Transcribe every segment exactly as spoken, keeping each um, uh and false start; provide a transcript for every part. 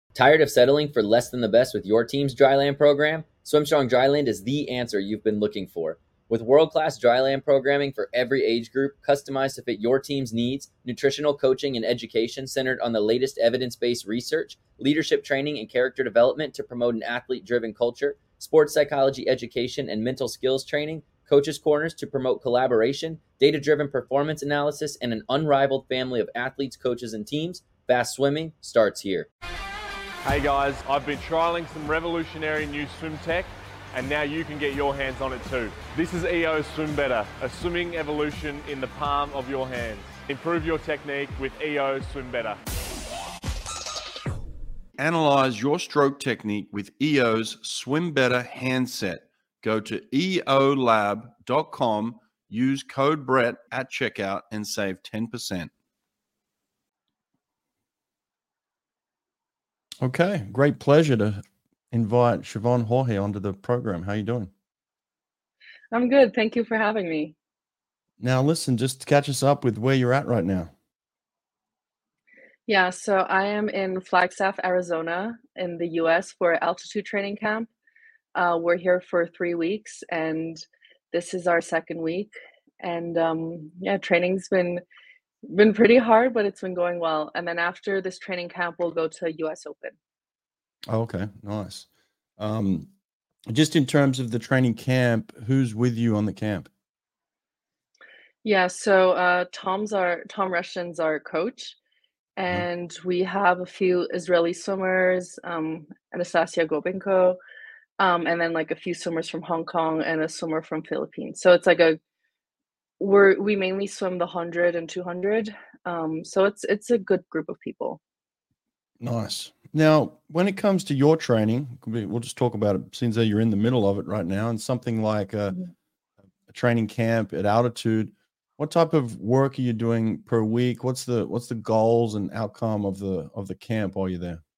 Tired of settling for less than the best with your team's dryland program? SwimStrong Dryland is the answer you've been looking for. With world-class dryland programming for every age group, customized to fit your team's needs, nutritional coaching and education centered on the latest evidence-based research, leadership training and character development to promote an athlete-driven culture, sports psychology education and mental skills training, coaches' corners to promote collaboration, data-driven performance analysis, and an unrivaled family of athletes, coaches, and teams, Fast Swimming starts here. Hey guys, I've been trialling some revolutionary new swim tech and now you can get your hands on it too. This is E O Swim Better, a swimming evolution in the palm of your hands. Improve your technique with E O Swim Better. Analyze your stroke technique with E O's Swim Better handset. Go to E O lab dot com, use code Brett at checkout and save ten percent. Okay, great pleasure to invite Siobhan Jorge onto the program. How are you doing? I'm good. Thank you for having me. Now, listen, just to catch us up with where you're at right now. Yeah, so I am in Flagstaff, Arizona, in the U S for altitude training camp. Uh, we're here for three weeks, and this is our second week. And um, yeah, training's been been pretty hard, but it's been going well. And then after this training camp, we'll go to U S Open. Oh, okay, nice. Um, just in terms of the training camp, who's with you on the camp? Yeah, so uh, Tom's our Tom Rushton's our coach, Uh-huh. and we have a few Israeli swimmers, um, Anastasia Gobenko, um, and then like a few swimmers from Hong Kong and a swimmer from Philippines. So it's like a we're we mainly swim the one hundred and two hundred. Um, so it's it's a good group of people. Nice. Now, when it comes to your training, we- we'll just talk about it since though you're in the middle of it right now, and something like a, Mhm. a training camp at altitude. What type of work are you doing per week? What's the what's the goals and outcome of the of the camp while you're there?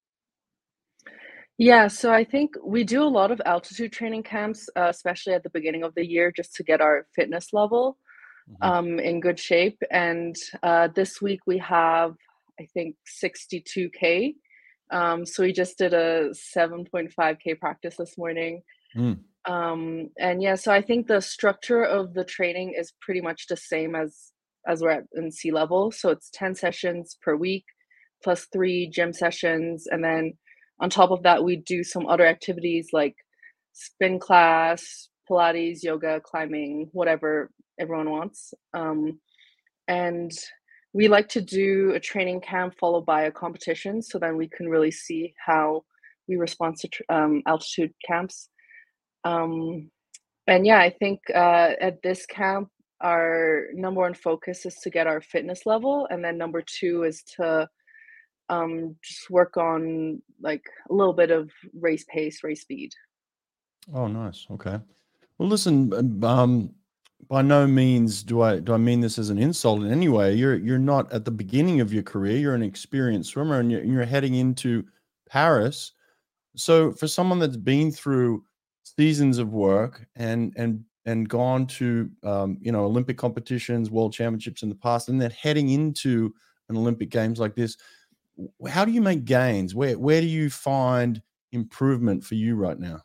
Yeah, so I think we do a lot of altitude training camps, uh, especially at the beginning of the year, just to get our fitness level Mhm. um, in good shape. And uh, this week we have, I think, sixty-two K. Um, so we just did a seven point five K practice this morning. Mm. Um, and yeah, so I think the structure of the training is pretty much the same as as we're at in sea level. So it's ten sessions per week plus three gym sessions. And then on top of that, we do some other activities like spin class, Pilates, yoga, climbing, whatever everyone wants. Um, and we like to do a training camp followed by a competition so then we can really see how we respond to tr- um, altitude camps. Um, and yeah, I think uh, at this camp, our number one focus is to get our fitness level, and then number two is to um, just work on like a little bit of race pace, race speed. Oh, nice. Okay. Well, listen, um, um, by no means do I do I mean this as an insult in any way. You're you're not at the beginning of your career. You're an experienced swimmer, and you're, you're heading into Paris. So, for someone that's been through seasons of work and and and gone to um, you know Olympic competitions, world championships in the past, and then heading into an Olympic Games like this, w- how do you make gains? Where where do you find improvement for you right now?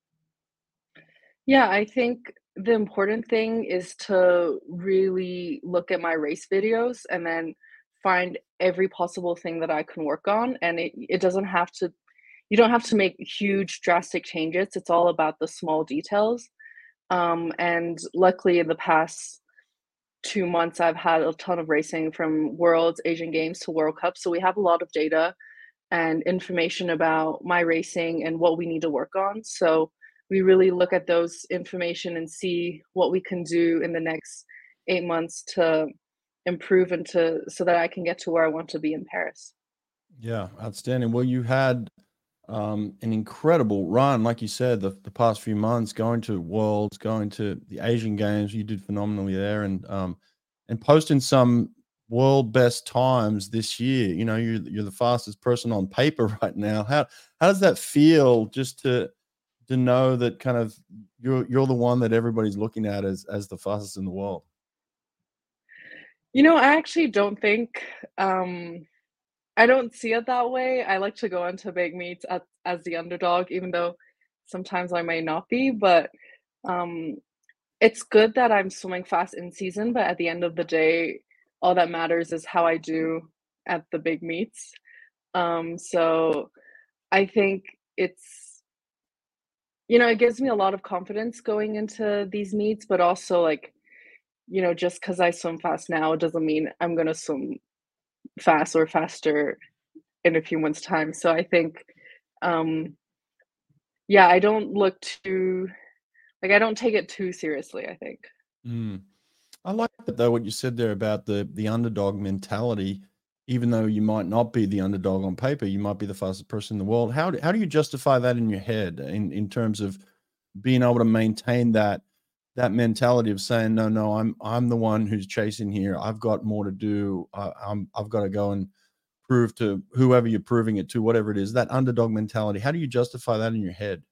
Yeah, I think the important thing is to really look at my race videos and then find every possible thing that I can work on. And it, it doesn't have to, you don't have to make huge, drastic changes. It's all about the small details. Um, and luckily, in the past two months, I've had a ton of racing from Worlds, Asian Games to World Cup. So we have a lot of data and information about my racing and what we need to work on. So we really look at those information and see what we can do in the next eight months to improve and to so that I can get to where I want to be in Paris. Yeah, outstanding. Well, you had um, an incredible run, like you said, the, the past few months, going to Worlds, going to the Asian Games. You did phenomenally there, and um, and posting some world best times this year. You know, you're you're the fastest person on paper right now. How how does that feel? Just to to know that kind of you're you're the one that everybody's looking at as as the fastest in the world. You know, I actually don't think um I don't see it that way. I like to go into big meets at as the underdog, even though sometimes I may not be, but, um, it's good that I'm swimming fast in season, but at the end of the day, all that matters is how I do at the big meets. Um, so I think it's you know, it gives me a lot of confidence going into these meets, but also, like, you know, just because I swim fast now doesn't mean I'm gonna swim fast or faster in a few months' time. So I think, um, yeah, I don't look too like, I don't take it too seriously, I think. Mm. I like that though, what you said there about the the underdog mentality. Even though you might not be the underdog on paper, you might be the fastest person in the world. How do, how do you justify that in your head in, in terms of being able to maintain that that mentality of saying, no, no, I'm I'm the one who's chasing here. I've got more to do. Uh, I'm I've got to go and prove to whoever you're proving it to, whatever it is. That underdog mentality. How do you justify that in your head?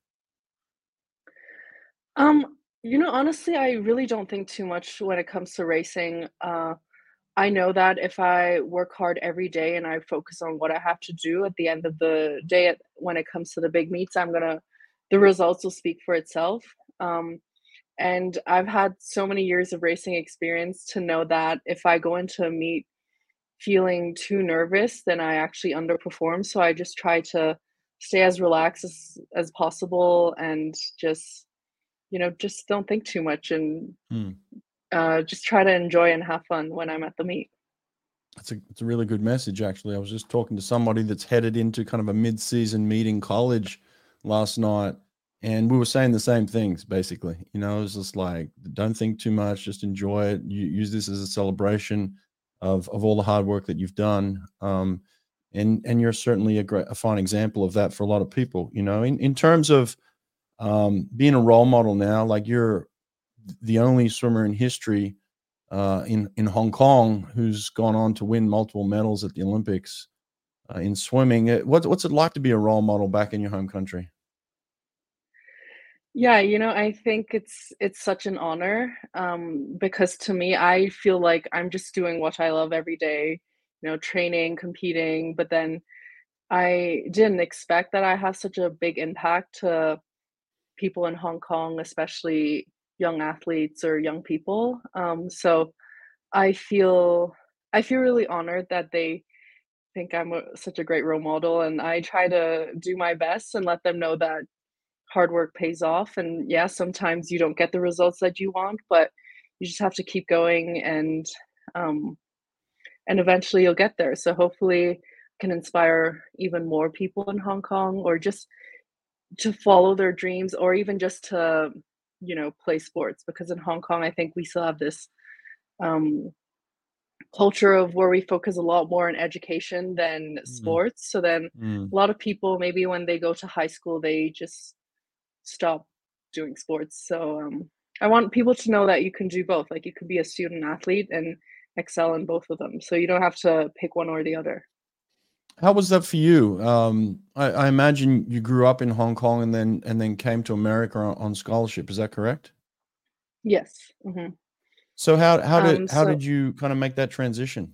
Um, you know, honestly, I really don't think too much when it comes to racing. Uh, I know that if I work hard every day and I focus on what I have to do at the end of the day, at, when it comes to the big meets, I'm gonna, the results will speak for itself. Um, and I've had so many years of racing experience to know that if I go into a meet feeling too nervous, then I actually underperform. So I just try to stay as relaxed as, as possible and just, you know, just don't think too much and Hmm. uh, just try to enjoy and have fun when I'm at the meet. That's a it's a really good message, actually. I was just talking to somebody that's headed into kind of a mid-season meet in college last night, and we were saying the same things basically. You know, it was just like, don't think too much, just enjoy it. You use this as a celebration of of all the hard work that you've done. Um, and and you're certainly a great, a fine example of that for a lot of people. You know, in in terms of um, being a role model now, like you're the only swimmer in history uh, in in Hong Kong who's gone on to win multiple medals at the Olympics uh, in swimming. Uh, What's what's it like to be a role model back in your home country? Yeah, you know, I think it's it's such an honor, um, because to me, I feel like I'm just doing what I love every day, you know, training, competing, but then I didn't expect that I have such a big impact to people in Hong Kong, especially young athletes or young people. Um, so I feel I feel really honored that they think I'm a, such a great role model, and I try to do my best and let them know that hard work pays off. And yeah, sometimes you don't get the results that you want, but you just have to keep going, and um, and eventually you'll get there. So hopefully, I can inspire even more people in Hong Kong, or just to follow their dreams, or even just to you know play sports. Because in Hong Kong, I think we still have this um, culture of where we focus a lot more on education than Mm, sports. So then mm. a lot of people, maybe when they go to high school, they just stop doing sports. So um, I want people to know that you can do both. Like you can be a student athlete and excel in both of them. So you don't have to pick one or the other. How was that for you? Um, I, I imagine you grew up in Hong Kong and then and then came to America on, on scholarship. Is that correct? Yes. Hmm. So how how did Um, how so did you kind of make that transition?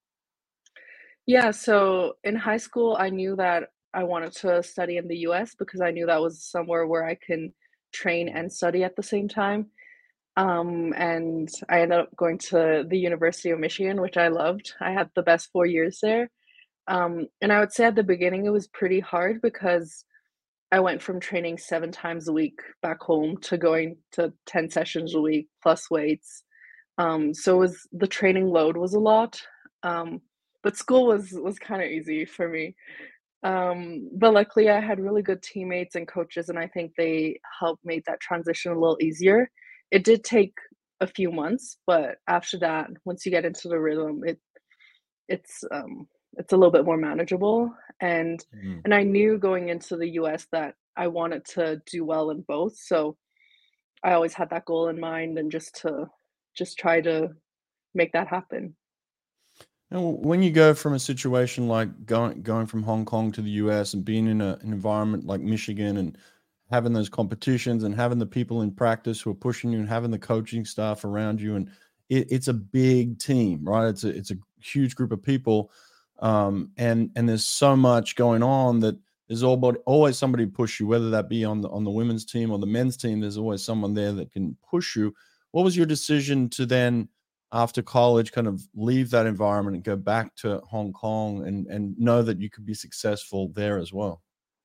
yeah, so in high school, I knew that I wanted to study in the U S because I knew that was somewhere where I can train and study at the same time. Um, and I ended up going to the University of Michigan, which I loved. I had the best four years there. Um, and I would say at the beginning it was pretty hard because I went from training seven times a week back home to going to ten sessions a week plus weights. Um, so it was the training load was a lot. Um, but school was was kind of easy for me. Um, but luckily I had really good teammates and coaches, and I think they helped make that transition a little easier. It did take a few months, but after that, once you get into the rhythm, it it's, um, it's a little bit more manageable, and Mm. and I knew going into the U S that I wanted to do well in both, so I always had that goal in mind and just to just try to make that happen. And when you go from a situation like going going from Hong Kong to the U S and being in a, an environment like Michigan and having those competitions and having the people in practice who are pushing you and having the coaching staff around you, and it, it's a big team, right? It's a it's a huge group of people. um, and and there's so much going on that there's all, always somebody to push you, whether that be on the on the women's team or the men's team. There's always someone there that can push you. What was your decision to then, after college, kind of leave that environment and go back to Hong Kong and and know that you could be successful there as well?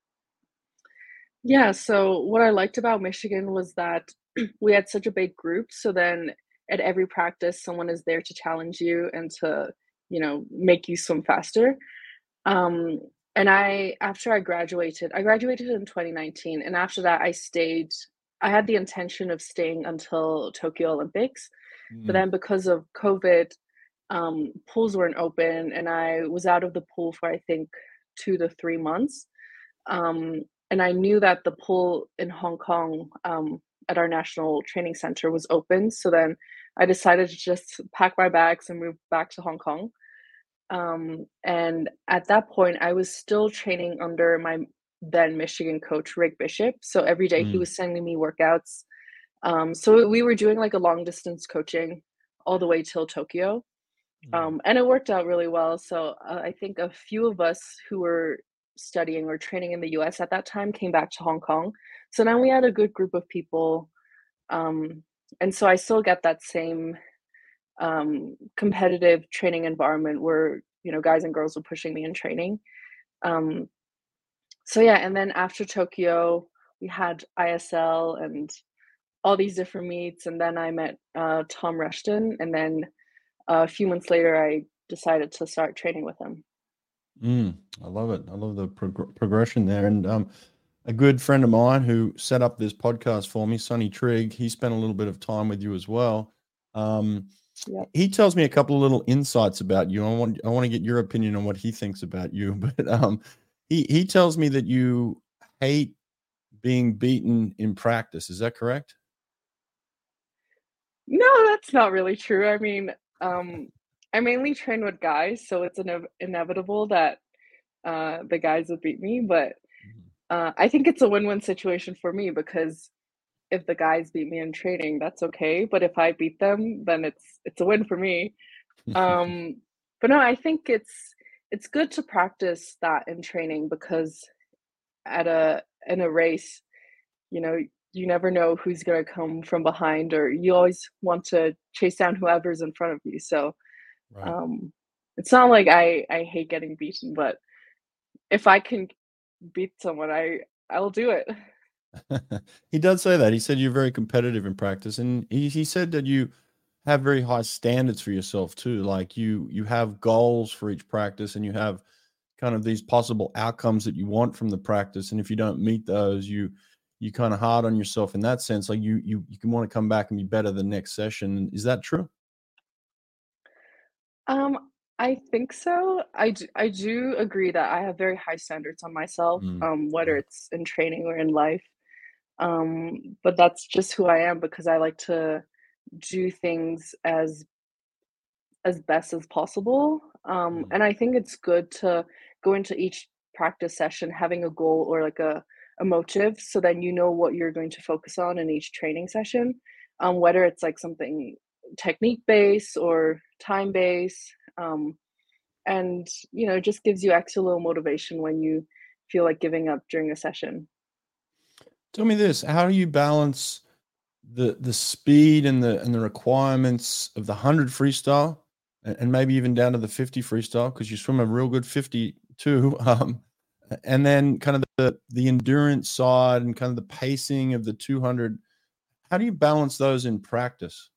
Yeah, so what I liked about Michigan was that we had such a big group. So then at every practice, someone is there to challenge you and to, you know, make you swim faster. Um, and I, after I graduated, I graduated in twenty nineteen. And after that, I stayed, I had the intention of staying until Tokyo Olympics. But Mm, then because of COVID, um, pools weren't open and I was out of the pool for, I think, two to three months. Um, and I knew that the pool in Hong Kong, um, at our national training center was open. So then I decided to just pack my bags and move back to Hong Kong. Um, and at that point, I was still training under my then Michigan coach, Rick Bishop. So every day he mm, was sending me workouts. Um, so we were doing like a long distance coaching all the way till Tokyo. mm, Um, and it worked out really well. So uh, I think a few of us who were studying or training in the U S at that time came back to Hong Kong. So now we had a good group of people. Um, and so I still get that same um, competitive training environment where, you know, guys and girls were pushing me in training. Um, so yeah, and then after Tokyo, we had I S L and all these different meets. And then I met uh, Tom Rushton. And then uh, a few months later, I decided to start training with him. mm. I love it. I love the prog- progression there. And um, a good friend of mine who set up this podcast for me, Sonny Trigg, he spent a little bit of time with you as well. Um, Yep. he tells me a couple of little insights about you. I want I want to get your opinion on what he thinks about you. But um, he he tells me that you hate being beaten in practice. Is that correct? No, that's not really true. I mean, um, I mainly train with guys, so it's ine- inevitable that uh, the guys would beat me. But uh, I think it's a win-win situation for me because if the guys beat me in training, that's okay. But if I beat them, then it's it's a win for me. Um, but no, I think it's it's good to practice that in training because at a in a race, you know, you never know who's gonna come from behind, or you always want to chase down whoever's in front of you. So Right. um, it's not like I I hate getting beaten, but if I can beat someone, I I'll do it. He does say that. He said you're very competitive in practice, and he, he said that you have very high standards for yourself too. Like you you have goals for each practice, and you have kind of these possible outcomes that you want from the practice. And if you don't meet those, you you kind of hard on yourself in that sense. Like you you you can want to come back and be better the next session. Is that true? Um, I think so. I do, I do agree that I have very high standards on myself, Mm, um, whether right. it's in training or in life. Um, but that's just who I am because I like to do things as as best as possible. Um, Mm, and I think it's good to go into each practice session having a goal or like a, a motive so then you know what you're going to focus on in each training session. Um, whether it's like something technique based or time based. Um, and you know, it just gives you extra little motivation when you feel like giving up during a session. Tell me this: how do you balance the the speed and the and the requirements of the hundred freestyle, and, and maybe even down to the fifty freestyle, because you swim a real good fifty too, um, and then kind of the the endurance side and kind of the pacing of the two hundred. How do you balance those in practice?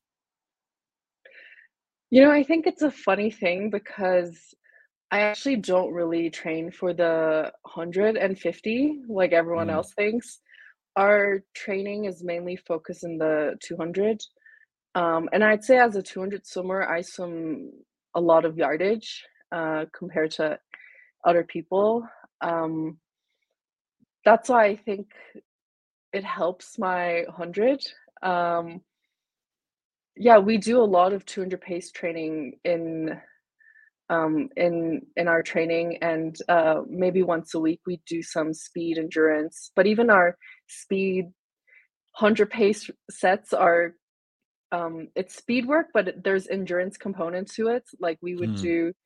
You know, I think it's a funny thing because I actually don't really train for the one hundred and fifty like everyone Mm, else thinks. Our training is mainly focused in the two hundred. Um, and I'd say as a two hundred swimmer, I swim a lot of yardage uh, compared to other people. Um, that's why I think it helps my one hundred. Um, yeah, we do a lot of two hundred pace training in um, in in our training, and uh, maybe once a week we do some speed endurance. But even our speed one hundred pace sets are um, it's speed work, but there's endurance component to it. Like we would mm, do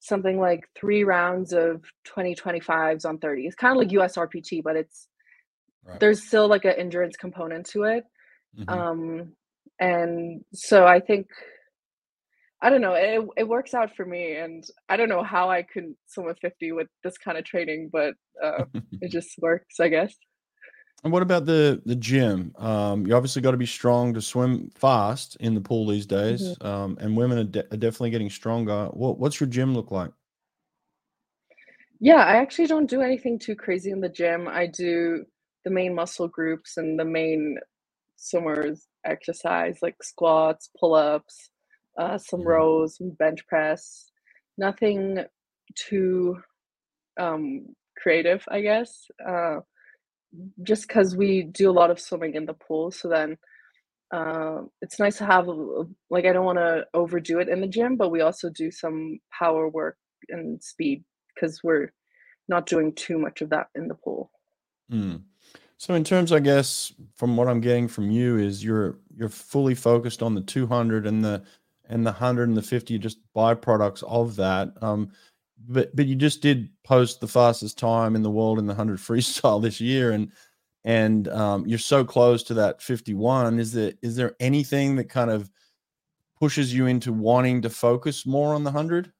something like three rounds of twenty twenty-fives on thirty. It's kind of like U S R P T, but it's Right. there's still like an endurance component to it. Hmm. Um, and so I think I don't know, it it works out for me, and I don't know how I could swim a fifty with this kind of training, but uh, it just works, I guess. And what about the the gym? Um, you obviously got to be strong to swim fast in the pool these Mhm. days, um, and women are, de- are definitely getting stronger. What what's your gym look like? Yeah, I actually don't do anything too crazy in the gym. I do the main muscle groups and the main swimmers exercise like squats, pull-ups, uh, some Mhm. rows, some bench press. Nothing too um, creative, I guess. Uh, just because we do a lot of swimming in the pool, so then uh, it's nice to have a, a- like I don't want to overdo it in the gym, but we also do some power work and speed because we're not doing too much of that in the pool. Mm. So in terms, I guess, from what I'm getting from you is you're you're fully focused on the two hundred and the and the one hundred and the fifty, just byproducts of that. Um, but but you just did post the fastest time in the world in the one hundred freestyle this year, and and um, you're so close to that fifty-one. Is there is there anything that kind of pushes you into wanting to focus more on the one hundred?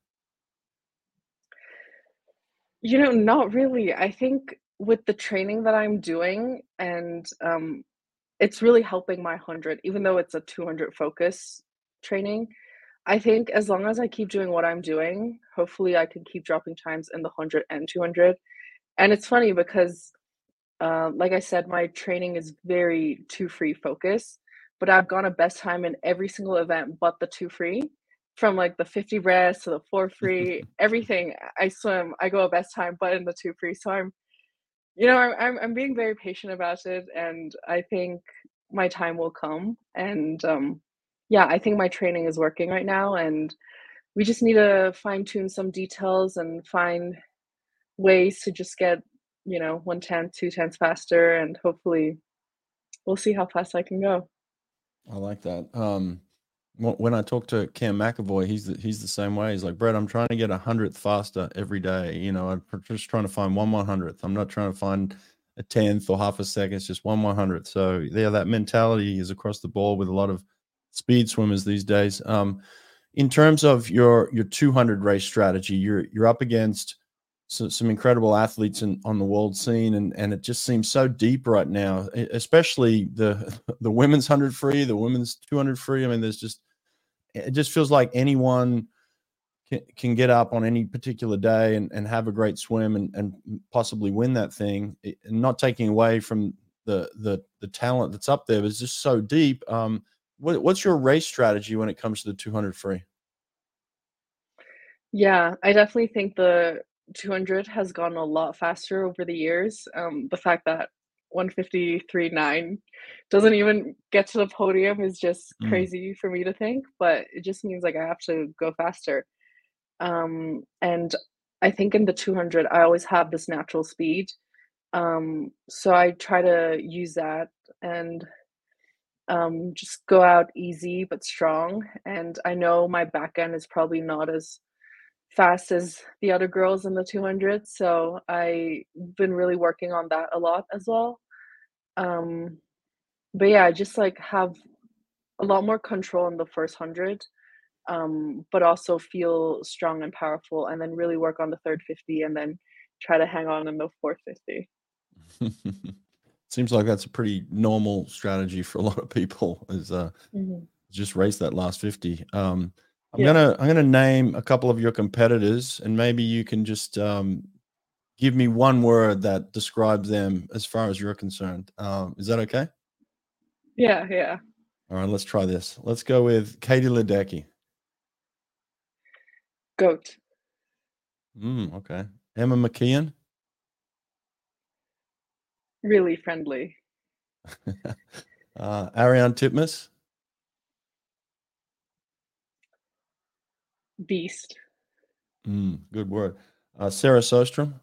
You know, not really. I think with the training that I'm doing and um, it's really helping my one hundred, even though it's a two hundred focus training. I think as long as I keep doing what I'm doing, hopefully I can keep dropping times in the one hundred and two hundred. And it's funny because, uh, like I said, my training is very two free focus, but I've gone a best time in every single event but the two free. From like the fifty rest to the four free, everything I swim, I go a best time, but in the two free. So I'm you know, I'm I'm I'm being very patient about it, and I think my time will come, and, um, yeah, I think my training is working right now, and we just need to fine-tune some details and find ways to just get, you know, one tenth, two tenths faster, and hopefully we'll see how fast I can go. I like that. Um, wh- when I talk to Cam McAvoy, he's the, he's the same way. He's like, Brett, I'm trying to get a hundredth faster every day. You know, I'm pr- just trying to find one one hundredth. I'm not trying to find a tenth or half a second. It's just one one hundredth. So yeah, that mentality is across the board with a lot of speed swimmers these days. Um, in terms of your your two hundred race strategy, you're you're up against so, some incredible athletes in, on the world scene, and and it just seems so deep right now, e- especially the the women's one hundred free, the women's two hundred free. I mean, there's just it just feels like anyone can, can get up on any particular day and, and have a great swim and, and possibly win that thing. It- and not taking away from the the the talent that's up there, but it's just so deep. Um, what, what's your race strategy when it comes to the two hundred free? Yeah, I definitely think the two hundred has gone a lot faster over the years. Um, the fact that one fifty-three point nine doesn't even get to the podium is just Mm. crazy for me to think, but it just means like I have to go faster. Um, and I think in the two hundred, I always have this natural speed. Um, so I try to use that and um, just go out easy but strong. And I know my back end is probably not as fast as the other girls in the two hundred. So I've been really working on that a lot as well. Um, but yeah, I just like have a lot more control in the first hundred, um, but also feel strong and powerful, and then really work on the third fifty, and then try to hang on in the fourth fifty. Seems like that's a pretty normal strategy for a lot of people is uh Hmm. just race that last fifty. Um I'm Yeah. gonna I'm gonna name a couple of your competitors and maybe you can just um give me one word that describes them as far as you're concerned. Um, is that okay? Yeah. Yeah. All right, let's try this. Let's go with Katie Ledecky. Goat. Mm, okay. Emma McKeon. Really friendly. uh, Ariane Titmus. Beast. Mm, good word. Uh, Sarah Sostrom.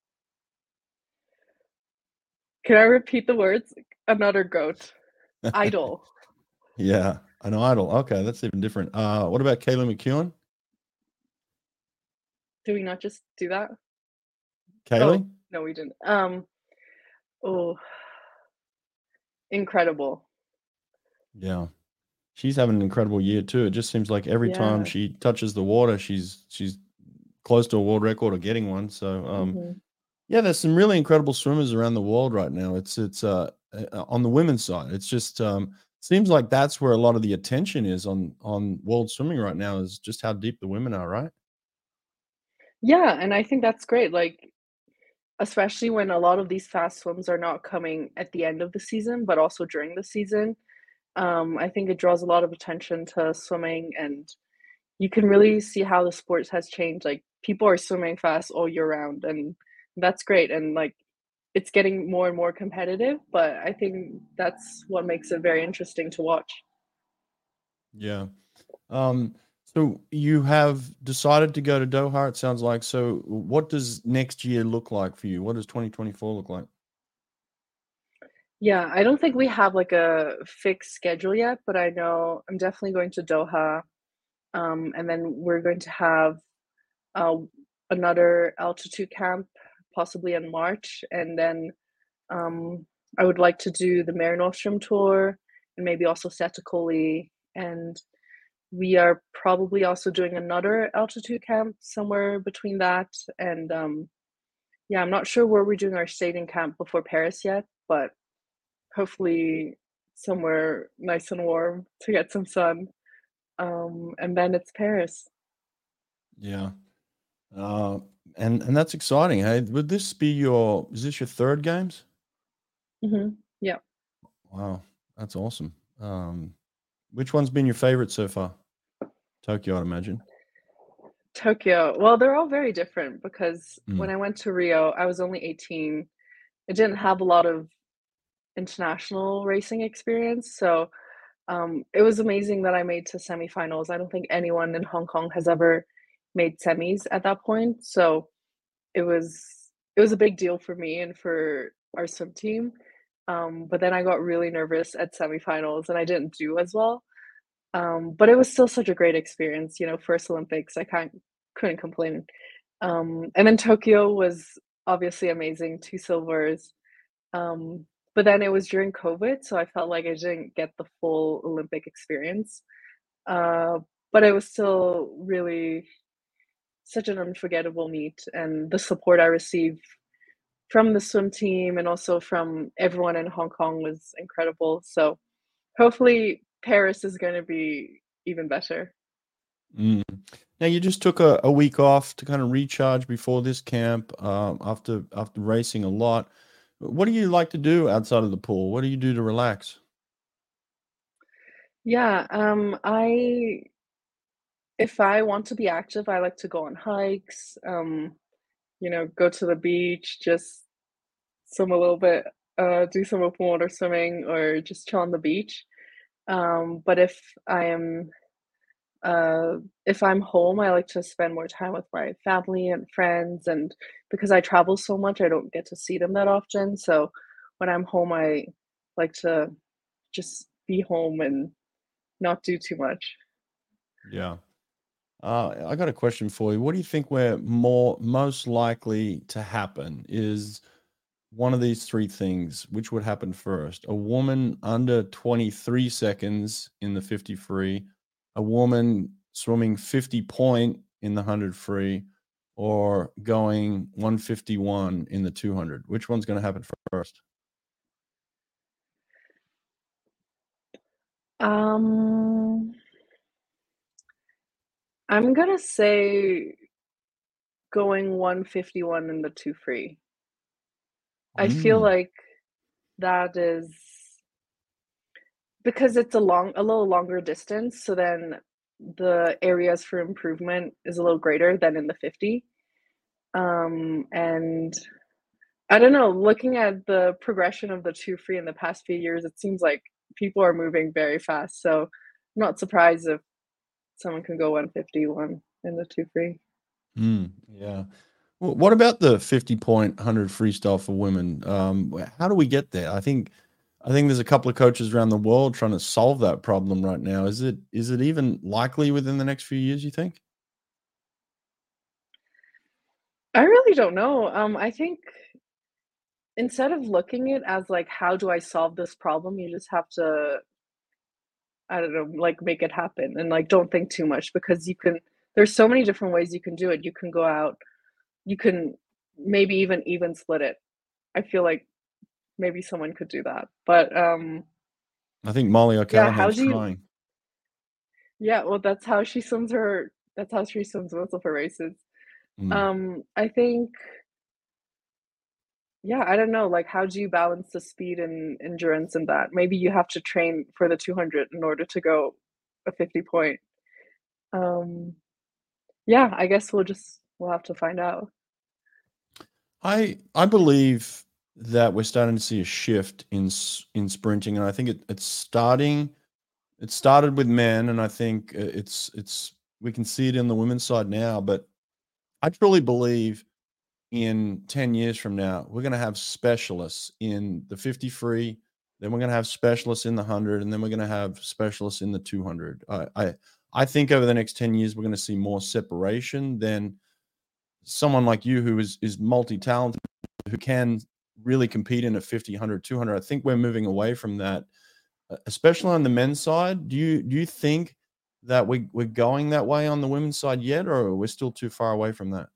Can I repeat the words? Another goat. Idol. Yeah, an idol. Okay, that's even different. Uh, what about Kayla McEwen? Do we not just do that? Kaylee? Oh, no, we didn't. Um, oh, incredible. Yeah. She's having an incredible year too. It just seems like every time Yeah. she touches the water, she's she's close to a world record or getting one. So um hmm yeah, there's some really incredible swimmers around the world right now. It's it's uh uh, on the women's side. It's just um seems like that's where a lot of the attention is on on world swimming right now, is just how deep the women are, right? Yeah, and I think that's great. Like, especially when a lot of these fast swims are not coming at the end of the season, but also during the season. Um, I think it draws a lot of attention to swimming, and you can really see how the sport has changed. Like, people are swimming fast all year round, and that's great. And like, it's getting more and more competitive, but I think that's what makes it very interesting to watch. Yeah. Um, so you have decided to go to Doha, it sounds like. So what does next year look like for you? What does twenty twenty-four look like? Yeah, I don't think we have like a fixed schedule yet, but I know I'm definitely going to Doha. Um, and then we're going to have uh, another altitude camp, possibly in March. And then um, I would like to do the Mare Nostrum tour and maybe also Setakoli. And we are probably also doing another altitude camp somewhere between that. And um, yeah, I'm not sure where we're doing our staging camp before Paris yet, but hopefully somewhere nice and warm to get some sun. Um, and then it's Paris. Yeah. Uh, and and that's exciting. Hey, would this be your is this your third games? hmm Yeah. Wow, that's awesome. Um, which one's been your favorite so far? Tokyo, I'd imagine. Tokyo. Well, they're all very different because Mm, when I went to Rio, I was only eighteen. I didn't have a lot of international racing experience. So um, it was amazing that I made to semifinals. I don't think anyone in Hong Kong has ever made semis at that point. So it was it was a big deal for me and for our swim team. Um, but then I got really nervous at semifinals and I didn't do as well. Um, but it was still such a great experience, you know, first Olympics. I can't couldn't complain. Um, and then Tokyo was obviously amazing, two silvers. Um, but then it was during COVID, so I felt like I didn't get the full Olympic experience. Uh, but it was still really such an unforgettable meet, and the support I received from the swim team and also from everyone in Hong Kong was incredible. So hopefully Paris is going to be even better. mm. Now you just took a, a week off to kind of recharge before this camp, um, after after racing a lot. What do you like to do outside of the pool? What do you do to relax? Yeah, um, I if I want to be active, I like to go on hikes, um, you know, go to the beach, just swim a little bit, uh, do some open water swimming, or just chill on the beach. Um, but if I am uh, if I'm home, I like to spend more time with my family and friends, and because I travel so much, I don't get to see them that often. So when I'm home, I like to just be home and not do too much. Yeah. Uh, I got a question for you. What do you think we're more most likely to happen? Is one of these three things, which would happen first? A woman under twenty-three seconds in the fifty free, a woman swimming fifty point in the one hundred free, or going one fifty-one in the two hundred? Which one's going to happen first? Um, I'm gonna say going one fifty-one in the two free. I feel Mm, like that is because it's a long a little longer distance, so then the areas for improvement is a little greater than in the fifty. Um, and I don't know, looking at the progression of the two free in the past few years, it seems like people are moving very fast. So I'm not surprised if someone can go one fifty-one in the two free. mm, yeah. Well, what about the fifty point one hundred freestyle for women? Um, wh- how do we get there? I think I think there's a couple of coaches around the world trying to solve that problem right now. Is it is it even likely within the next few years, you think? I really don't know. Um, I think instead of looking it as like, how do I solve this problem, you just have to, I don't know, like make it happen and like don't think too much because you can, there's so many different ways you can do it. You can go out, you can maybe even even split it. I feel like maybe someone could do that. But um I think Molly yeah, how O'Callahan's do you trying. yeah, well that's how she swims her that's how she swims most of her races. Mm. Um I think yeah, I don't know, like how do you balance the speed and endurance in that? Maybe you have to train for the two hundred in order to go a fifty point. Um yeah, I guess we'll just we'll have to find out. I I believe that we're starting to see a shift in s- in sprinting, and I think it, it's starting. It started with men, and I think uh, it's it's we can see it in the women's side now. But I truly believe in ten years from now, we're going to have specialists in the fifty free, then we're going to have specialists in the one hundred, and then we're going to have specialists in the two hundred. I, I, I think over the next ten years, we're going to see more separation than someone like you who is, is multi talented, who can really compete in a fifty, one hundred, two hundred. I think we're moving away from that, uh, especially on the men's side. Do you, do you think that we, we're going that way on the women's side yet, or we're still too far away from that?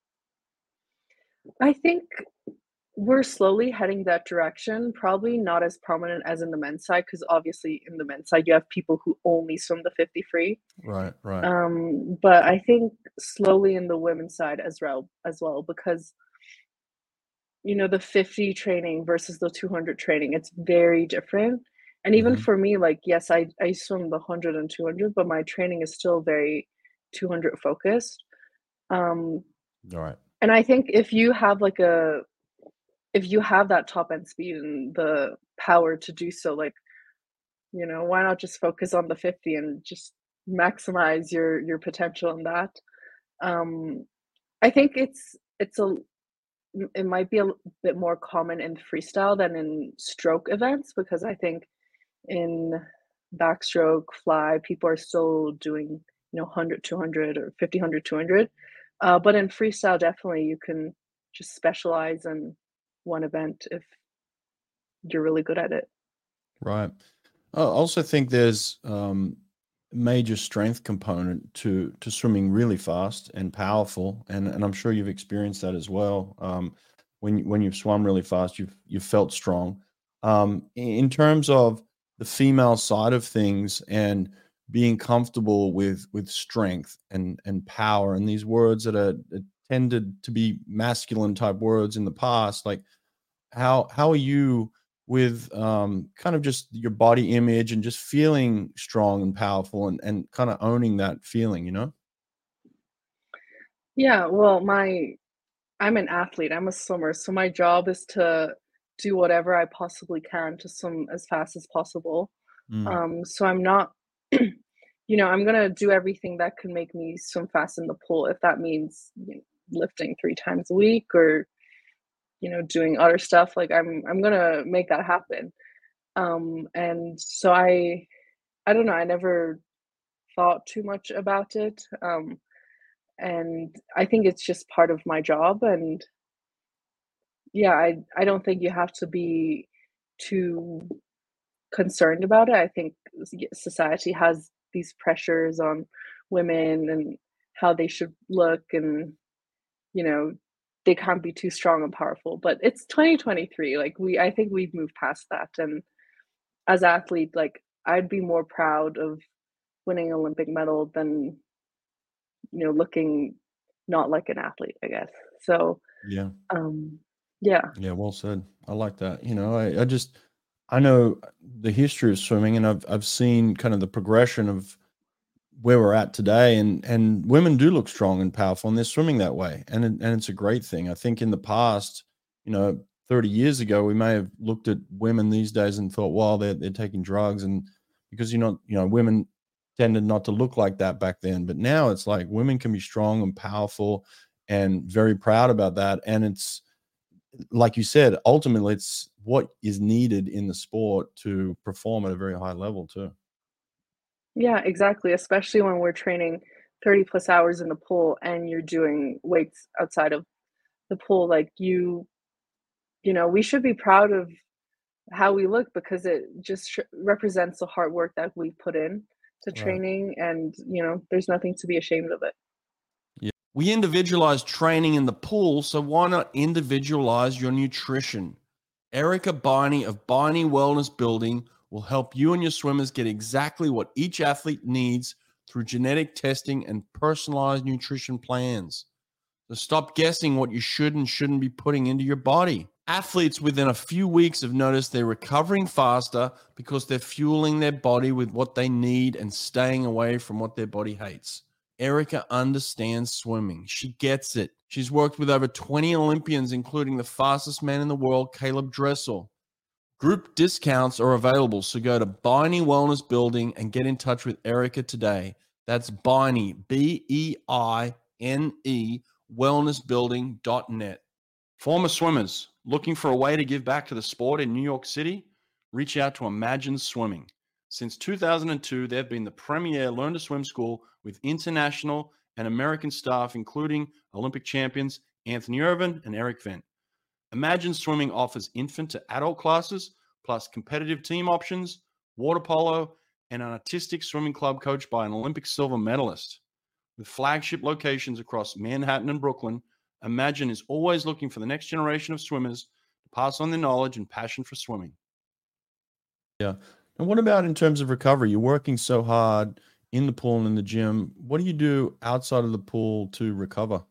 I think we're slowly heading that direction, probably not as prominent as in the men's side, because obviously in the men's side, you have people who only swim the fifty free. Right, right. Um, but I think slowly in the women's side as well as well, because you know, the fifty training versus the two hundred training, it's very different. And even Hmm. for me, like, yes, I I swim the one hundred and two hundred, but my training is still very two hundred focused. Um, All right. and I think if you have like a if you have that top end speed and the power to do so, like, you know, why not just focus on the fifty and just maximize your your potential in that? Um, I think it's it's a it might be a l- bit more common in freestyle than in stroke events because I think in backstroke, fly, people are still doing, you know, one hundred, two hundred or fifty, one hundred, two hundred. Uh, but in freestyle, definitely you can just specialize in one event if you're really good at it. Right. I also think there's um, major strength component to to swimming really fast and powerful, and and I'm sure you've experienced that as well. Um, when you- when you've swum really fast, you've you've felt strong. Um, i- in terms of the female side of things and being comfortable with with strength and and power and these words that are that tended to be masculine type words in the past, like how how are you with um, kind of just your body image and just feeling strong and powerful and and kind of owning that feeling, you know? Yeah, well, my I'm an athlete, I'm a swimmer, so my job is to do whatever I possibly can to swim as fast as possible. Mm, Um, so I'm not, you know, I'm gonna do everything that can make me swim fast in the pool if that means you know, lifting three times a week or you know doing other stuff. Like I'm I'm gonna make that happen. Um, and so I I don't know. I never thought too much about it. Um, and I think it's just part of my job. And yeah, I I don't think you have to be too concerned about it. I think s- y- society has these pressures on women and how they should look and you know they can't be too strong and powerful. But it's twenty twenty-three. Like we I think we've moved past that. And as athlete, like I'd be more proud of winning an Olympic medal than, you know, looking not like an athlete, I guess. So, yeah. um yeah. Yeah, well said. I like that. You know, I, I just I know the history of swimming, and I've I've seen kind of the progression of where we're at today, and and women do look strong and powerful, and they're swimming that way, and it, and it's a great thing. I think in the past, you know, thirty years ago, we may have looked at women these days and thought, well, they're they're taking drugs, and because you know, you know, women tended not to look like that back then, but now it's like women can be strong and powerful, and very proud about that, and it's like you said, ultimately, it's what is needed in the sport to perform at a very high level too. Yeah, exactly, especially when we're training thirty plus hours in the pool and you're doing weights outside of the pool, like you, you know, we should be proud of how we look because it just sh- represents the hard work that we put in to Right. training, and you know, there's nothing to be ashamed of it. Yeah. We individualize training in the pool, so why not individualize your nutrition? Erica Biney of Biney Wellness Building will help you and your swimmers get exactly what each athlete needs through genetic testing and personalized nutrition plans. So stop guessing what you should and shouldn't be putting into your body. Athletes within a few weeks have noticed they're recovering faster because they're fueling their body with what they need and staying away from what their body hates. Erica understands swimming. She gets it. She's worked with over twenty Olympians, including the fastest man in the world, Caleb Dressel. Group discounts are available, so go to Biney Wellness Building and get in touch with Erica today. That's Biney, B E I N E, wellness building dot net. Former swimmers looking for a way to give back to the sport in New York City? Reach out to Imagine Swimming. Since two thousand two, they've been the premier learn to swim school with international and American staff, including Olympic champions Anthony Irvin and Eric Vent. Imagine Swimming offers infant to adult classes, plus competitive team options, water polo, and an artistic swimming club coached by an Olympic silver medalist. With flagship locations across Manhattan and Brooklyn, Imagine is always looking for the next generation of swimmers to pass on their knowledge and passion for swimming. Yeah. And what about in terms of recovery? You're working so hard in the pool and in the gym. What do you do outside of the pool to recover?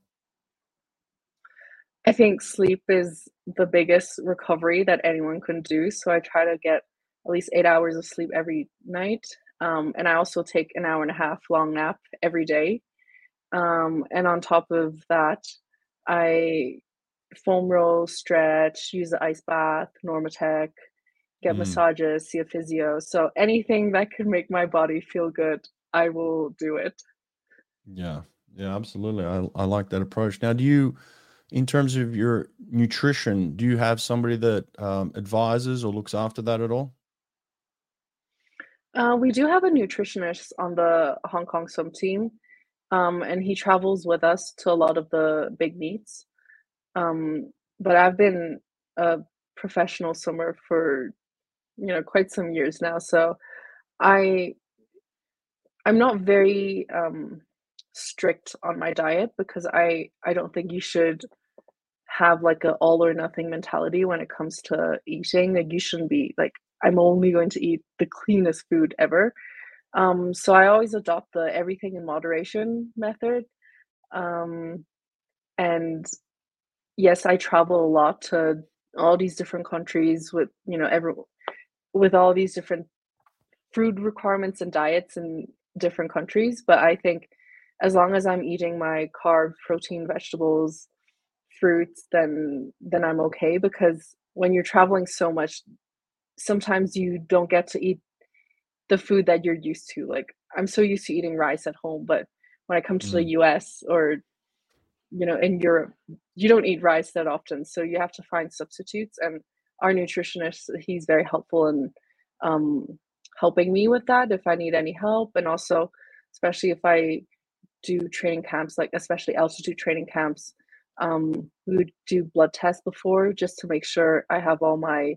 I think sleep is the biggest recovery that anyone can do. So I try to get at least eight hours of sleep every night. Um, and I also take an hour and a half long nap every day. Um, and on top of that, I foam roll, stretch, use the ice bath, Normatec, get Mm. massages, see a physio. So anything that can make my body feel good, I will do it. Yeah. Yeah, absolutely. I, I like that approach. Now, do you, in terms of your nutrition, do you have somebody that um, advises or looks after that at all? Uh, we do have a nutritionist on the Hong Kong swim team, um, and he travels with us to a lot of the big meets. Um, but I've been a professional swimmer for, you know, quite some years now, so I I'm not very um, strict on my diet because I I don't think you should have like a all or nothing mentality when it comes to eating. Like you shouldn't be like I'm only going to eat the cleanest food ever. Um, so I always adopt the everything in moderation method. Um, and yes, I travel a lot to all these different countries with, you know, every with all these different food requirements and diets in different countries. But I think as long as I'm eating my carb, protein, vegetables, fruits, then then I'm okay because when you're traveling so much, sometimes you don't get to eat the food that you're used to. Like I'm so used to eating rice at home, but when I come to the Mm. U S or you know in Europe, you don't eat rice that often, so you have to find substitutes. And our nutritionist, he's very helpful in um, helping me with that if I need any help, and also especially if I do training camps, like especially altitude training camps. Um, we would do blood tests before just to make sure I have all my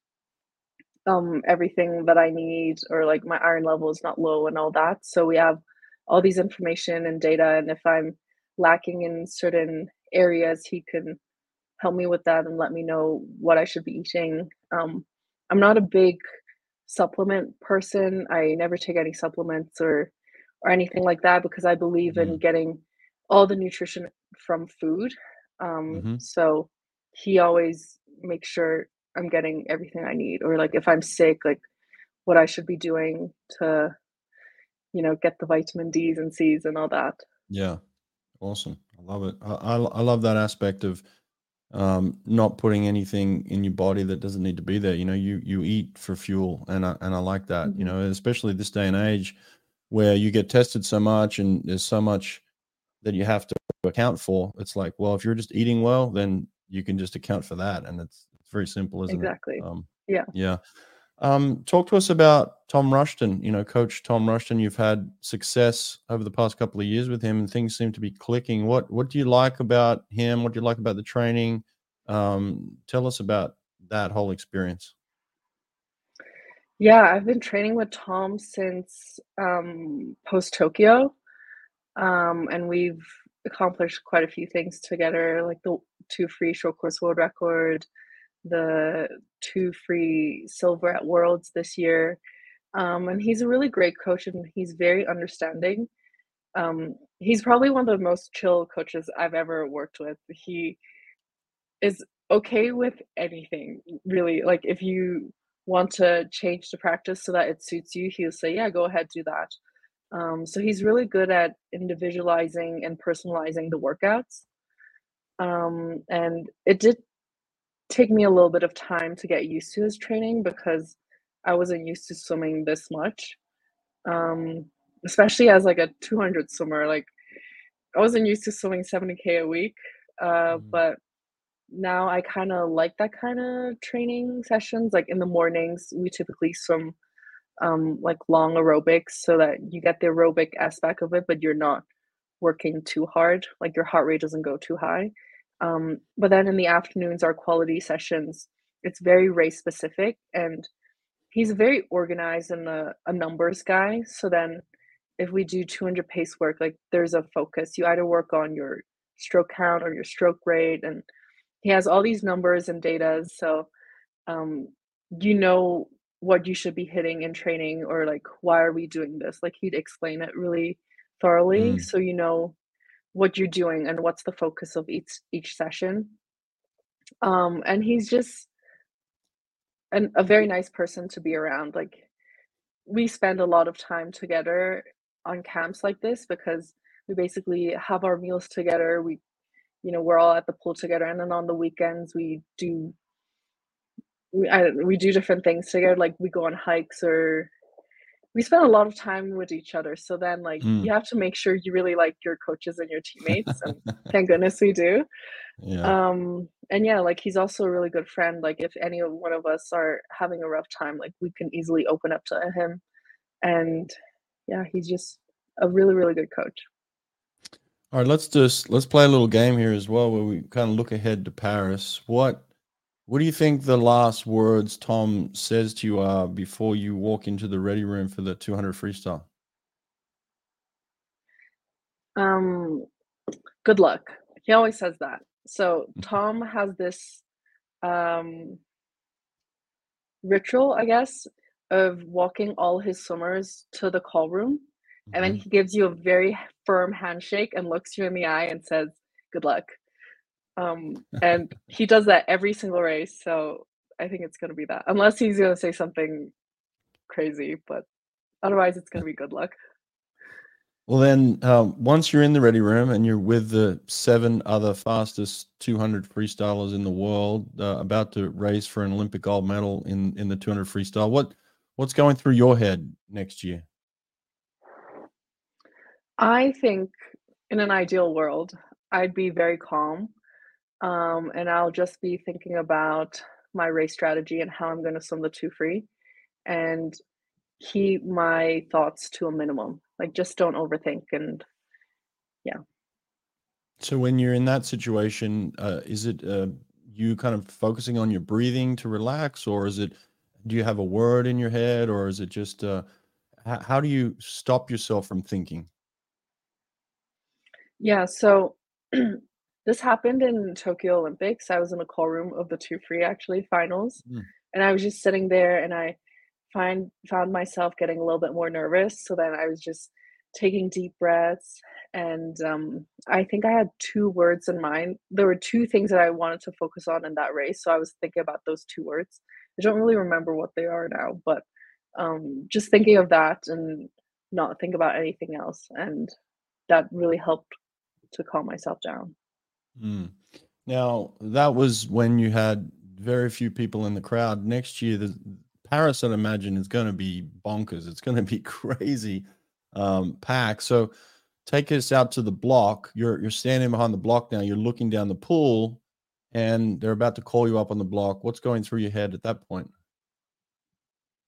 um everything that I need, or like my iron level is not low and all that. So we have all these information and data, and if I'm lacking in certain areas, he can help me with that and let me know what I should be eating. Um, I'm not a big supplement person. I never take any supplements or or anything like that because I believe in Mm. getting all the nutrition from food. Um, Mm-hmm. so he always makes sure I'm getting everything I need, or like if I'm sick, like what I should be doing to, you know, get the vitamin D's and C's and all that. Yeah. Awesome. I love it. I, I, I love that aspect of um, not putting anything in your body that doesn't need to be there. You know, you, you eat for fuel, and I, and I like that, you Mhm. know, especially this day and age where you get tested so much and there's so much that you have to account for. It's like, well, if you're just eating well, then you can just account for that. And it's, it's very simple, isn't it? Exactly. Um, Yeah. yeah. Um, talk to us about Tom Rushton. You know, Coach Tom Rushton. You've had success over the past couple of years with him, and things seem to be clicking. What What do you like about him? What do you like about the training? Um, tell us about that whole experience. Yeah, I've been training with Tom since um, post Tokyo, um, and we've accomplished quite a few things together, like the two free short course world record, the two free silver at Worlds this year. Um, and he's a really great coach, and he's very understanding. Um, he's probably one of the most chill coaches I've ever worked with. He is okay with anything, really. Like if you want to change the practice so that it suits you, he'll say, "Yeah, go ahead, do that." Um, so he's really good at individualizing and personalizing the workouts. Um, and it did take me a little bit of time to get used to his training because I wasn't used to swimming this much. Um, Especially as like a two hundred swimmer, like I wasn't used to swimming seventy k a week. Uh, Mm. but now I kind of like that kind of training sessions. Like in the mornings, we typically swim um, like long aerobics so that you get the aerobic aspect of it, but you're not working too hard. Like your heart rate doesn't go too high. Um, but then in the afternoons, our quality sessions, it's very race specific, and he's very organized and a, a numbers guy. So then if we do two hundred pace work, like there's a focus. You either work on your stroke count or your stroke rate, and he has all these numbers and data. So um, you know what you should be hitting in training, or like why are we doing this? Like he'd explain it really thoroughly, Mm. so you know what you're doing and what's the focus of each each session. Um, and he's just an, a very nice person to be around. Like we spend a lot of time together on camps like this because we basically have our meals together. We, you know, we're all at the pool together, and then on the weekends we do we I, we do different things together. Like we go on hikes, or we spend a lot of time with each other. So then, like, Mm. you have to make sure you really like your coaches and your teammates, and thank goodness we do. Yeah. Um, and yeah, like he's also a really good friend. Like if any of one of us are having a rough time, like we can easily open up to him. And yeah, he's just a really, really good coach. All right, let's just let's play a little game here as well, where we kind of look ahead to Paris. What what do you think the last words Tom says to you are before you walk into the ready room for the two hundred freestyle? Um, Good luck. He always says that. So Tom has this um ritual, I guess, of walking all his swimmers to the call room, and then Mhm. he gives you a very firm handshake and looks you in the eye and says, "Good luck." Um, and he does that every single race, so I think it's gonna be that. Unless he's gonna say something crazy, but otherwise it's gonna be good luck. Well, then, um, once you're in the ready room and you're with the seven other fastest two hundred freestylers in the world, uh, about to race for an Olympic gold medal in in the two hundred freestyle, what what's going through your head next year? I think in an ideal world, I'd be very calm, um, and I'll just be thinking about my race strategy and how I'm gonna swim the two free, and keep my thoughts to a minimum. Like, just don't overthink, and yeah. So when you're in that situation, uh, is it uh, you kind of focusing on your breathing to relax, or is it do you have a word in your head, or is it just uh, h- how do you stop yourself from thinking? Yeah, so this happened in Tokyo Olympics. I was in the call room of the two free actually finals, Mm. and I was just sitting there, and I find found myself getting a little bit more nervous. So then I was just taking deep breaths, and um, I think I had two words in mind. There were two things that I wanted to focus on in that race, so I was thinking about those two words. I don't really remember what they are now, but um, just thinking of that and not think about anything else, and that really helped to calm myself down. Mm. Now, that was when you had very few people in the crowd. Next year, the Paris, I'd imagine, is going to be bonkers. It's going to be crazy um, packed. So, take us out to the block. You're you're standing behind the block now. You're looking down the pool, and they're about to call you up on the block. What's going through your head at that point?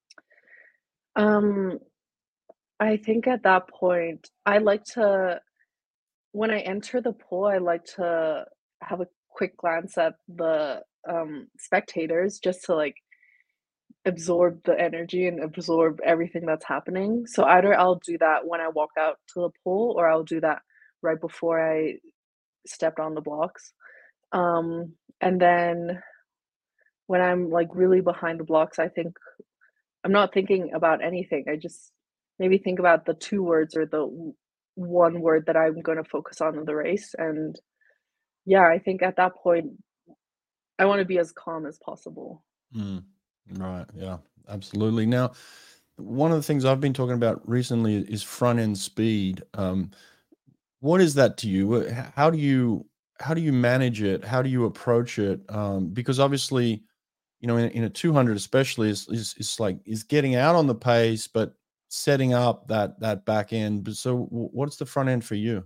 Um, I think at that point, I like to when I enter the pool, I like to have a quick glance at the, um, spectators just to, like, absorb the energy and absorb everything that's happening. So either I'll do that when I walk out to the pool or I'll do that right before I stepped on the blocks. Um, and then when I'm, like, really behind the blocks, I think I'm not thinking about anything. I just maybe think about the two words or the w one word that I'm gonna focus on in the race, and yeah, I think at that point, I wanna be as calm as possible. Mm, right. Yeah, absolutely. Now, one of the things I've been talking about recently is front end speed. Um, what is that to you? Wh- h- How do you how do you manage it? How do you approach it? Um, because obviously, you know, in, in a two hundred especially, is is is like is getting out on the pace, but setting up that that back end. But so, wh- what's the front end for you?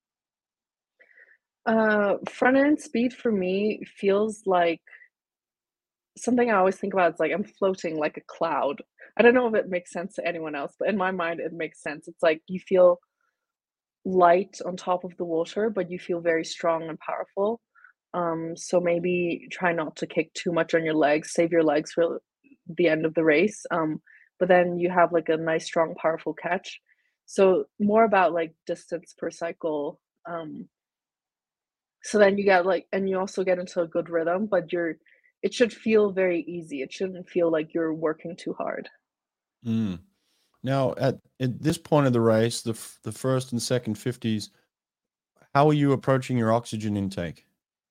Uh, front end speed for me feels like something I always think about is like I'm floating like a cloud. I don't know if it makes sense to anyone else, but in my mind, it makes sense. It's like you feel light on top of the water, but you feel very strong and powerful. Um, so maybe try not to kick too much on your legs, save your legs for the end of the race. Um, but then you have like a nice, strong, powerful catch. So more about like distance per cycle. Um, so then you get like, and you also get into a good rhythm, but you're, it should feel very easy. It shouldn't feel like you're working too hard. Mm. Now, at at this point of the race, the f- the first and second fifties, how are you approaching your oxygen intake?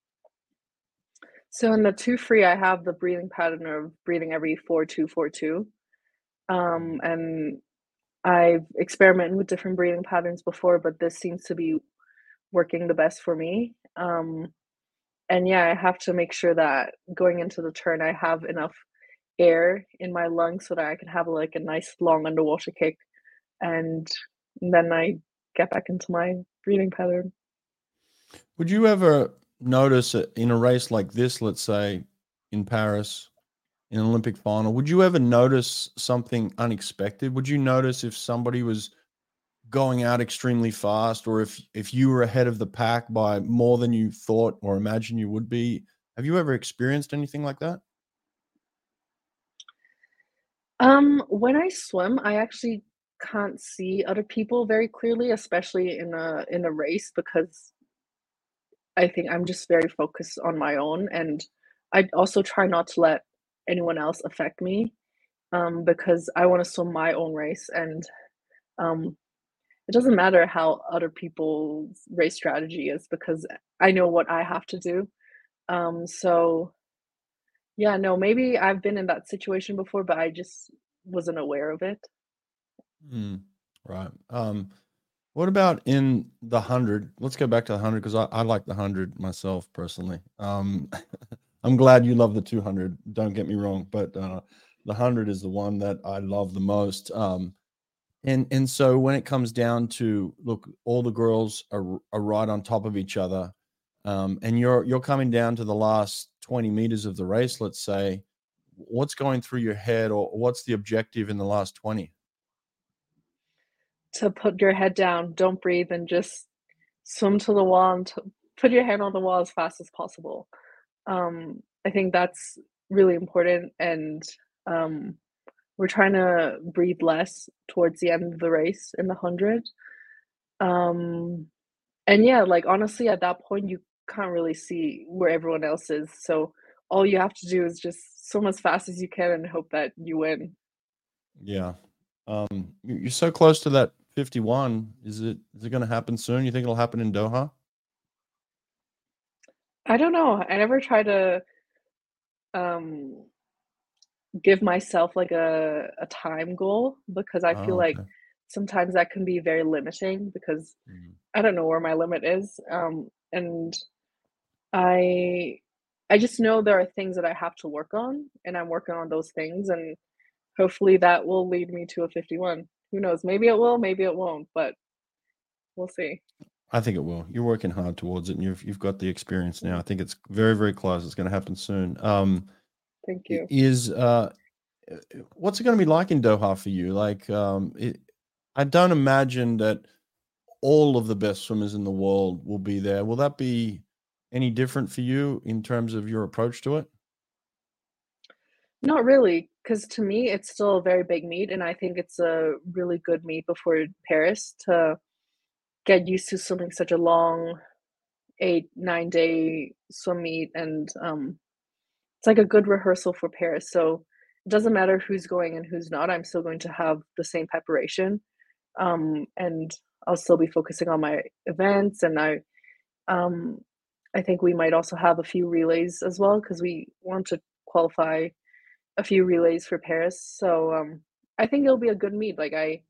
So in the two free, I have the breathing pattern of breathing every four, two, four, two. Um, Mm. and I've experimented with different breathing patterns before, but this seems to be working the best for me. Um, and yeah, I have to make sure that going into the turn, I have enough air in my lungs so that I can have like a nice long underwater kick, and then I get back into my breathing pattern. Would you ever notice it in a race like this, let's say in Paris, in an Olympic final, would you ever notice something unexpected? Would you notice if somebody was going out extremely fast, or if if you were ahead of the pack by more than you thought or imagined you would be? Have you ever experienced anything like that? Um, when I swim, I actually can't see other people very clearly, especially in a in a race because I think I'm just very focused on my own, and I also try not to let anyone else affect me, um, because I wanna swim my own race, and, um, it doesn't matter how other people's race strategy is because I know what I have to do. Um, so, yeah, no, maybe I've been in that situation before, but I just wasn't aware of it. Mm, right. Um, what about in the hundred? Let's go back to the hundred because I, I like the hundred myself personally. Um, I'm glad you love the two hundred. Don't get me wrong, but uh, the hundred is the one that I love the most. Um, and and so when it comes down to look, all the girls are are right on top of each other, um, and you're you're coming down to the last twenty meters of the race. Let's say, what's going through your head, or what's the objective in the last twenty? To put your head down, don't breathe, and just swim to the wall and t put your hand on the wall as fast as possible. Um, I think that's really important, and, um, we're trying to breathe less towards the end of the race in the hundred. Um, and yeah, like, honestly, at that point, you can't really see where everyone else is, so all you have to do is just swim as fast as you can and hope that you win. Yeah. Um, you- you're so close to that fifty-one. Is it is it going to happen soon? You think it'll happen in Doha? I don't know, I never try to, um, give myself, like, a a time goal because I feel Oh, like okay. sometimes that can be very limiting because Mm. I don't know where my limit is, um, and I I just know there are things that I have to work on, and I'm working on those things, and hopefully that will lead me to a fifty-one. Who knows? Maybe it will, maybe it won't, but we'll see. I think it will. You're working hard towards it, and you've you've got the experience now. Mm, I think it's very very close. It's going to happen soon. Um, thank i- you. is uh, what's it going to be like in Doha for you? Like, um, it, I don't imagine that all of the best swimmers in the world will be there. Will that be any different for you in terms of your approach to it? Not really, because to me, it's still a very big meet, and I think it's a really good meet before Paris to get used to swimming such a long eight, nine day swim meet, and um, it's like a good rehearsal for Paris. So it doesn't matter who's going and who's not. I'm still going to have the same preparation, um, and I'll still be focusing on my events. And I, um, I think we might also have a few relays as well because we want to qualify a few relays for Paris. So um, I think it'll be a good meet. Like I,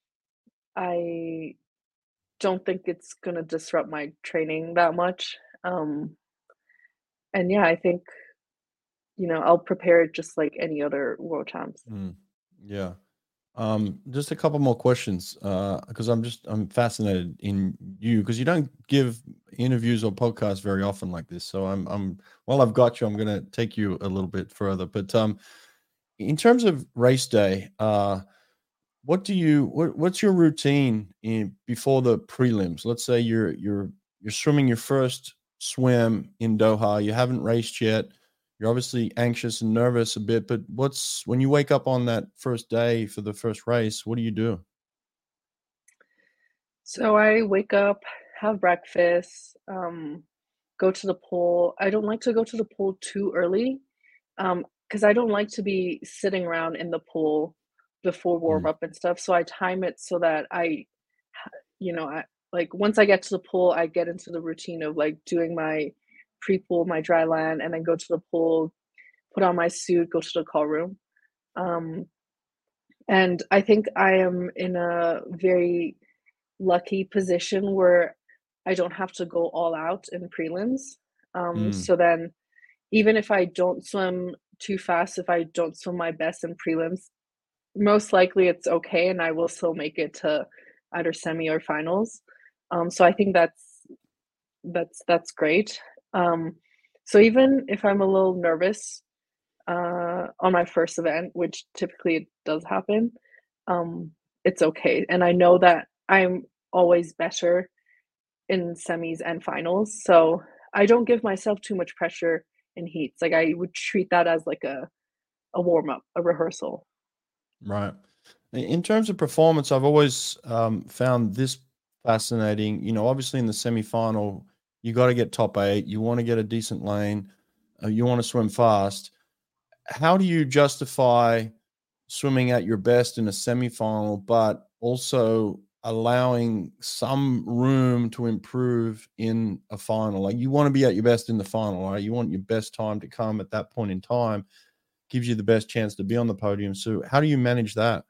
I don't think it's gonna disrupt my training that much. Um, and yeah, I think you know I'll prepare it just like any other world champs. Mm, yeah. Um, just a couple more questions, uh, because I'm just I'm fascinated in you because you don't give interviews or podcasts very often like this. So I'm I'm while I've got you, I'm gonna take you a little bit further. But um, in terms of race day, uh, what do you what, what's your routine in before the prelims? Let's say you're you're you're swimming your first swim in Doha. You haven't raced yet. You're obviously anxious and nervous a bit, but what's when you wake up on that first day for the first race, what do you do? So I wake up, have breakfast, um, go to the pool. I don't like to go to the pool too early, um, because I don't like to be sitting around in the pool before warm Mm, up and stuff. So I time it so that I, ha- you know, I like once I get to the pool, I get into the routine of like doing my pre-pool, my dry land, and then go to the pool, put on my suit, go to the call room. Um, and I think I am in a very lucky position where I don't have to go all out in prelims. Um, mm, so then, even if I don't swim too fast, if I don't swim my best in prelims, most likely it's okay, and I will still make it to either semi or finals. Um, so I think that's that's that's great. Um, so even if I'm a little nervous uh, on my first event, which typically it does happen, um, it's okay. And I know that I'm always better in semis and finals. So I don't give myself too much pressure in heats. Like I would treat that as like a, a warm up, a rehearsal. right. In terms of performance, I've always um, found this fascinating. You know, obviously in the semifinal, you got to get top eight. You want to get a decent lane. Uh, you want to swim fast. How do you justify swimming at your best in a semifinal, but also allowing some room to improve in a final? Like you want to be at your best in the final, right? You want your best time to come at that point in time, gives you the best chance to be on the podium. So how do you manage that?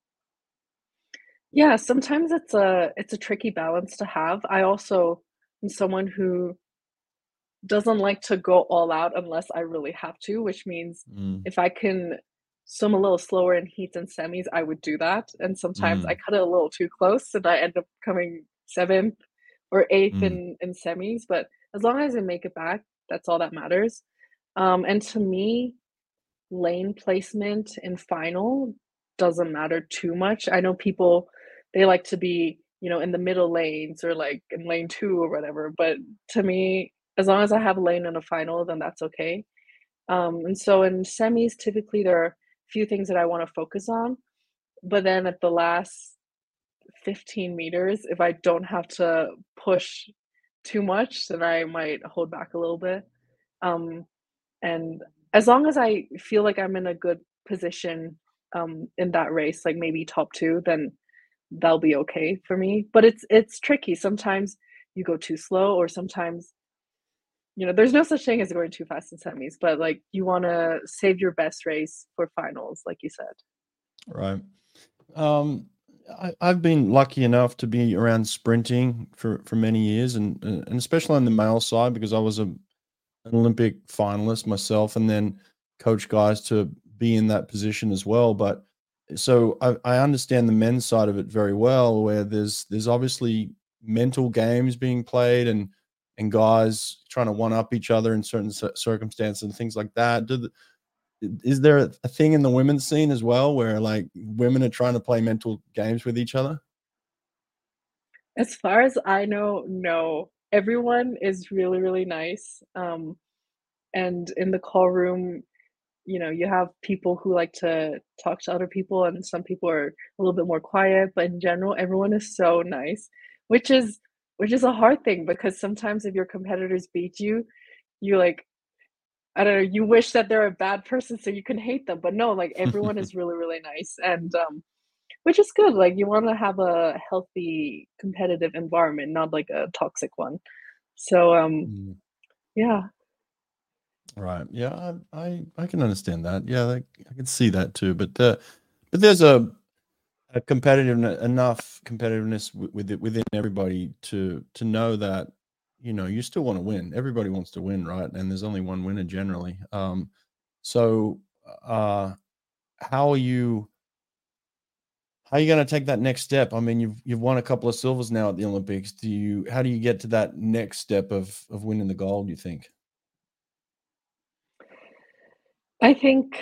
Yeah, sometimes it's a it's a tricky balance to have. I also am someone who doesn't like to go all out unless I really have to, which means Mm, if I can swim a little slower in heats and semis, I would do that. And sometimes I mm, cut it a little too close and I end up coming seventh or eighth mm, in, in semis. But as long as I make it back, that's all that matters. Um, and to me, lane placement in final doesn't matter too much. I know people they like to be, you know, in the middle lanes or like in lane two or whatever, but to me, as long as I have a lane in a final, then that's okay. Um, and so in semis, typically there are a few things that I want to focus on, but then at the last fifteen meters, if I don't have to push too much, then I might hold back a little bit. Um, and as long as I feel like I'm in a good position, um, in that race, like maybe top two, then that'll be okay for me. But it's it's tricky. Sometimes you go too slow or sometimes, you know, there's no such thing as going too fast in semis, but, like, you wanna save your best race for finals, like you said. right. Um, I, I've been lucky enough to be around sprinting for, for many years, and and especially on the male side because I was a an Olympic finalist myself, and then coach guys to be in that position as well. But so I, I understand the men's side of it very well, where there's there's obviously mental games being played, and and guys trying to one up each other in certain cir- circumstances and things like that. Do the, is there a, a thing in the women's scene as well where like women are trying to play mental games with each other? As far as I know, no. Everyone is really, really nice. Um, and in the call room, you know, you have people who like to talk to other people, and some people are a little bit more quiet, but in general, everyone is so nice, which is which is a hard thing because sometimes if your competitors beat you, you like, I don't know, you wish that they're a bad person so you can hate them. But no, like everyone is really, really nice. And um which is good. Like you want to have a healthy competitive environment, not like a toxic one. So um Mm, yeah. right. Yeah, I, I I can understand that. Yeah, like, I can see that too. But uh, but there's a a competitive enough competitiveness wi- with it within everybody to to know that you know you still want to win. Everybody wants to win, right? And there's only one winner generally. Um, so uh, how are you? How are you going to take that next step? I mean, you've you've won a couple of silvers now at the Olympics. Do you? How do you get to that next step of of winning the gold? You think? I think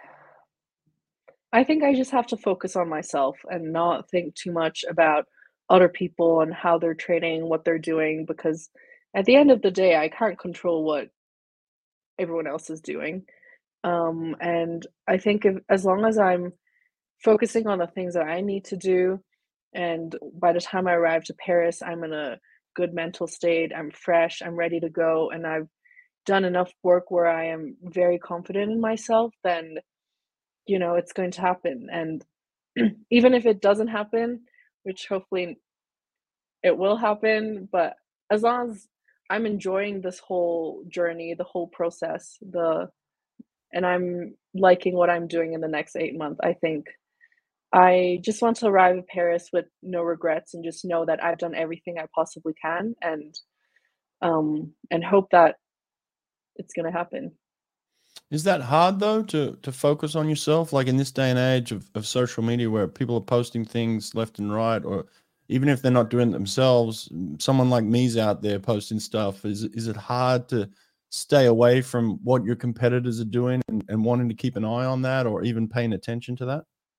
I think I just have to focus on myself and not think too much about other people and how they're training, what they're doing, because at the end of the day, I can't control what everyone else is doing. Um, and I think if, as long as I'm focusing on the things that I need to do, and by the time I arrive to Paris, I'm in a good mental state, I'm fresh, I'm ready to go, and I've done enough work where I am very confident in myself, then you know it's going to happen. And even if it doesn't happen, which hopefully it will happen, but as long as I'm enjoying this whole journey, the whole process, the and I'm liking what I'm doing in the next eight months, I think I just want to arrive in Paris with no regrets and just know that I've done everything I possibly can, and um and hope that it's gonna happen. Is that hard though to to focus on yourself, like in this day and age of, of social media where people are posting things left and right, or even if they're not doing it themselves, m- someone like me's out there posting stuff. Is it- is it hard to stay away from what your competitors are doing and, and wanting to keep an eye on that or even paying attention to that?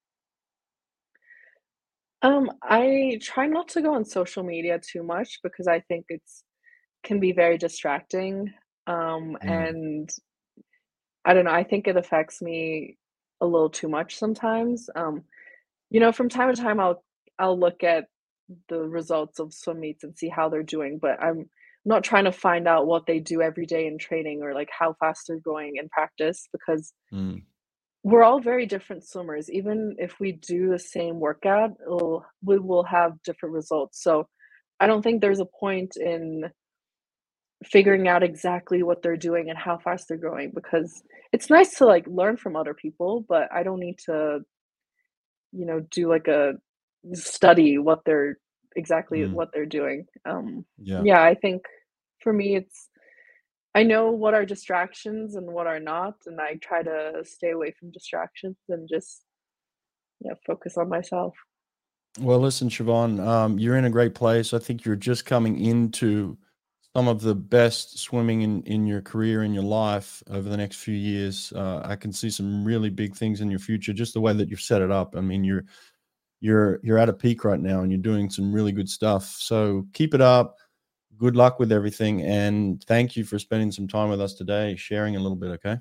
Um, I try not to go on social media too much because I think it's can be very distracting. Um, Mm, and I don't know, I think it affects me a little too much sometimes. Um, you know, from time to time, I'll I'll look at the results of swim meets and see how they're doing, but I'm not trying to find out what they do every day in training or like how fast they're going in practice because mm, we're all very different swimmers. Even if we do the same workout, it'll, we will have different results. So I don't think there's a point in figuring out exactly what they're doing and how fast they're going because it's nice to like learn from other people, but I don't need to, you know, do like a study what they're exactly mm. what they're doing. Um, Yeah. yeah, I think for me, it's I know what are distractions and what are not, and I try to stay away from distractions and just yeah focus on myself. Well, listen, Siobhan, um, you're in a great place. I think you're just coming into some of the best swimming in, in your career, in your life over the next few years. Uh, I can see some really big things in your future, just the way that you've set it up. I mean, you're you're you're at a peak right now, and you're doing some really good stuff. So keep it up. Good luck with everything, and thank you for spending some time with us today, sharing a little bit. Okay.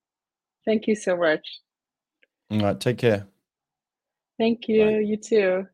Thank you so much. All right. Take care. Thank Bye. you. You too.